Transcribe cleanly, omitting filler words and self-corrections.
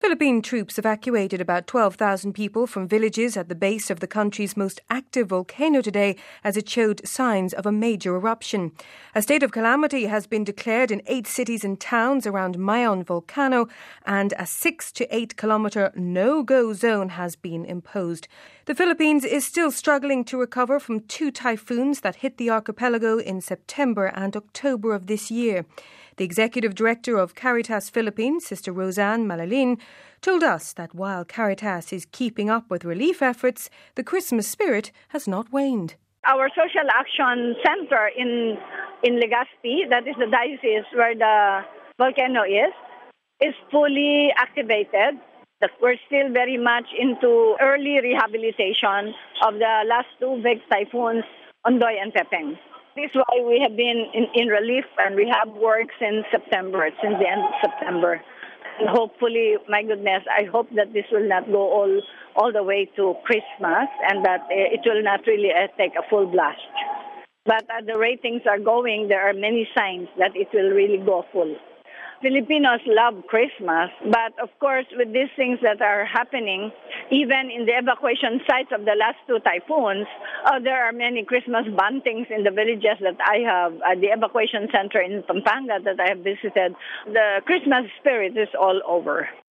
Philippine troops evacuated about 12,000 people from villages at the base of the country's most active volcano today as it showed signs of a major eruption. A state of calamity has been declared in 8 cities and towns around Mayon volcano, and a 6 to 8 kilometre no-go zone has been imposed. The Philippines is still struggling to recover from 2 typhoons that hit the archipelago in September and October of this year. The executive director of Caritas Philippines, Sister Roseanne Malalin, told us that while Caritas is keeping up with relief efforts, the Christmas spirit has not waned. Our social action center in Legazpi, that is the diocese where the volcano is fully activated. We're still very much into early rehabilitation of the last 2 big typhoons, Ondoy and Pepeng. This is why we have been in relief, and we have work since September, since the end of September. And hopefully, my goodness, I hope that this will not go all the way to Christmas and that it will not really take a full blast. But at the rate things are going, there are many signs that it will really go full. Filipinos love Christmas, but of course, with these things that are happening, even in the evacuation sites of the last 2 typhoons, there are many Christmas buntings in the villages that I have, at the evacuation center in Pampanga that I have visited. The Christmas spirit is all over.